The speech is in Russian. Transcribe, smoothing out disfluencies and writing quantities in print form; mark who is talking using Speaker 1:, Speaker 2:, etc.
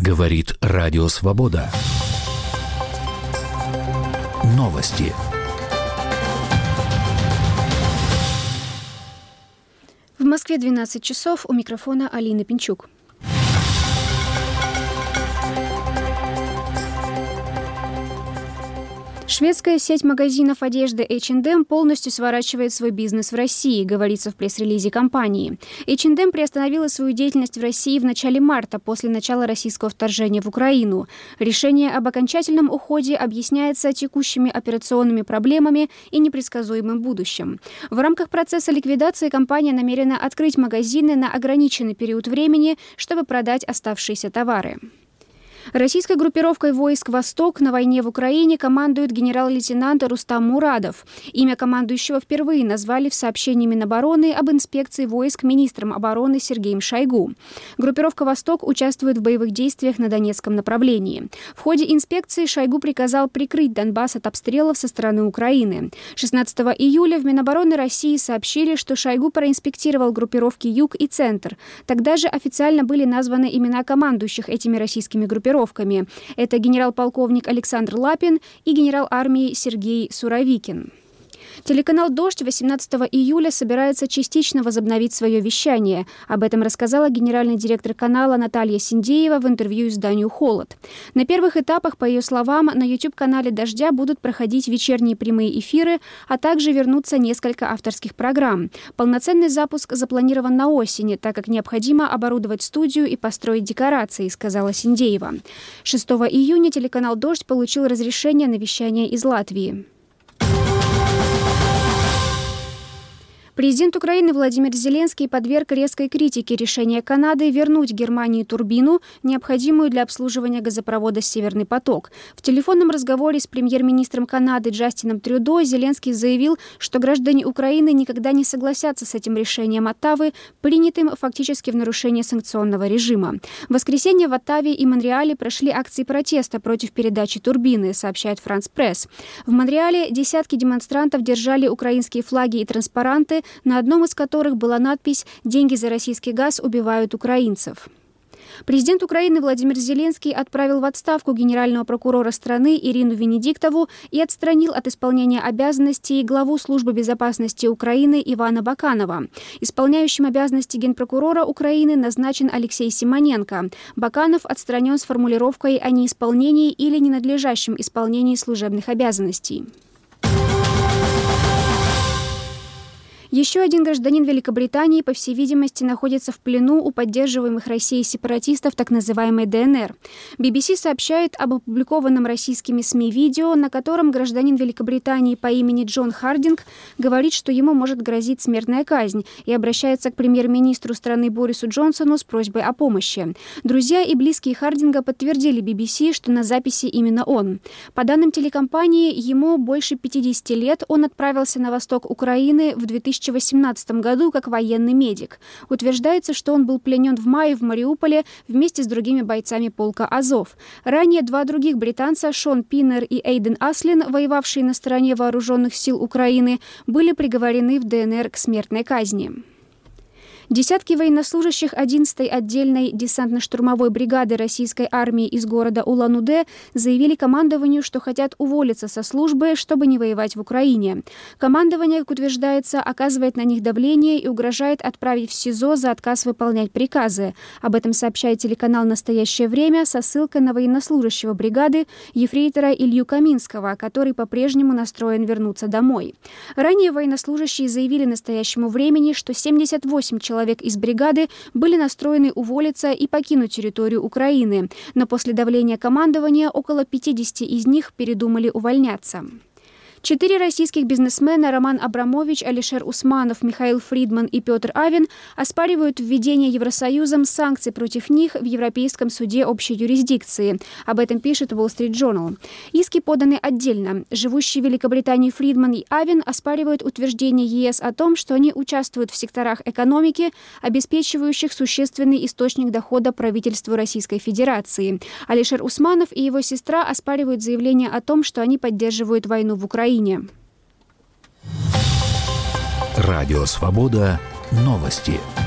Speaker 1: Говорит Радио Свобода. Новости.
Speaker 2: В Москве 12 часов. У микрофона Алина Пинчук. Шведская сеть магазинов одежды H&M полностью сворачивает свой бизнес в России, говорится в пресс-релизе компании. H&M приостановила свою деятельность в России в начале марта, после начала российского вторжения в Украину. Решение об окончательном уходе объясняется текущими операционными проблемами и непредсказуемым будущим. В рамках процесса ликвидации компания намерена открыть магазины на ограниченный период времени, чтобы продать оставшиеся товары. Российской группировкой войск «Восток» на войне в Украине командует генерал-лейтенант Рустам Мурадов. Имя командующего впервые назвали в сообщении Минобороны об инспекции войск министром обороны Сергеем Шойгу. Группировка «Восток» участвует в боевых действиях на Донецком направлении. В ходе инспекции Шойгу приказал прикрыть Донбасс от обстрелов со стороны Украины. 16 июля в Минобороны России сообщили, что Шойгу проинспектировал группировки «Юг» и «Центр». Тогда же официально были названы имена командующих этими российскими группировками. Это генерал-полковник Александр Лапин и генерал армии Сергей Суровикин. Телеканал «Дождь» 18 июля собирается частично возобновить свое вещание. Об этом рассказала генеральный директор канала Наталья Синдеева в интервью изданию «Холод». На первых этапах, по ее словам, на YouTube-канале «Дождя» будут проходить вечерние прямые эфиры, а также вернутся несколько авторских программ. Полноценный запуск запланирован на осень, так как необходимо оборудовать студию и построить декорации, сказала Синдеева. 6 июня телеканал «Дождь» получил разрешение на вещание из Латвии. Президент Украины Владимир Зеленский подверг резкой критике решение Канады вернуть Германии турбину, необходимую для обслуживания газопровода «Северный поток». В телефонном разговоре с премьер-министром Канады Джастином Трюдо Зеленский заявил, что граждане Украины никогда не согласятся с этим решением Оттавы, принятым фактически в нарушение санкционного режима. В воскресенье в Оттаве и Монреале прошли акции протеста против передачи турбины, сообщает France Press. В Монреале десятки демонстрантов держали украинские флаги и транспаранты, на одном из которых была надпись «Деньги за российский газ убивают украинцев». Президент Украины Владимир Зеленский отправил в отставку генерального прокурора страны Ирину Венедиктову и отстранил от исполнения обязанностей главу Службы безопасности Украины Ивана Баканова. Исполняющим обязанности генпрокурора Украины назначен Алексей Симоненко. Баканов отстранен с формулировкой о неисполнении или ненадлежащем исполнении служебных обязанностей. Еще один гражданин Великобритании, по всей видимости, находится в плену у поддерживаемых Россией сепаратистов так называемой ДНР. BBC сообщает об опубликованном российскими СМИ видео, на котором гражданин Великобритании по имени Джон Хардинг говорит, что ему может грозить смертная казнь, и обращается к премьер-министру страны Борису Джонсону с просьбой о помощи. Друзья и близкие Хардинга подтвердили BBC, что на записи именно он. По данным телекомпании, ему больше 50 лет, он отправился на восток Украины в 2018 году как военный медик. Утверждается, что он был пленен в мае в Мариуполе вместе с другими бойцами полка «Азов». Ранее два других британца, Шон Пиннер и Эйден Аслин, воевавшие на стороне вооруженных сил Украины, были приговорены в ДНР к смертной казни. Десятки военнослужащих 11-й отдельной десантно-штурмовой бригады российской армии из города Улан-Удэ заявили командованию, что хотят уволиться со службы, чтобы не воевать в Украине. Командование, как утверждается, оказывает на них давление и угрожает отправить в СИЗО за отказ выполнять приказы. Об этом сообщает телеканал «Настоящее время» со ссылкой на военнослужащего бригады ефрейтора Илью Каминского, который по-прежнему настроен вернуться домой. Ранее военнослужащие заявили «Настоящему времени», что 78 человек из бригады были настроены уволиться и покинуть территорию Украины, но после давления командования около 50 из них передумали увольняться. 4 российских бизнесмена Роман Абрамович, Алишер Усманов, Михаил Фридман и Петр Авен оспаривают введение Евросоюзом санкций против них в Европейском суде общей юрисдикции. Об этом пишет Wall Street Journal. Иски поданы отдельно. Живущие в Великобритании Фридман и Авен оспаривают утверждение ЕС о том, что они участвуют в секторах экономики, обеспечивающих существенный источник дохода правительству Российской Федерации. Алишер Усманов и его сестра оспаривают заявление о том, что они поддерживают войну в Украине.
Speaker 1: Радио «Свобода». Новости.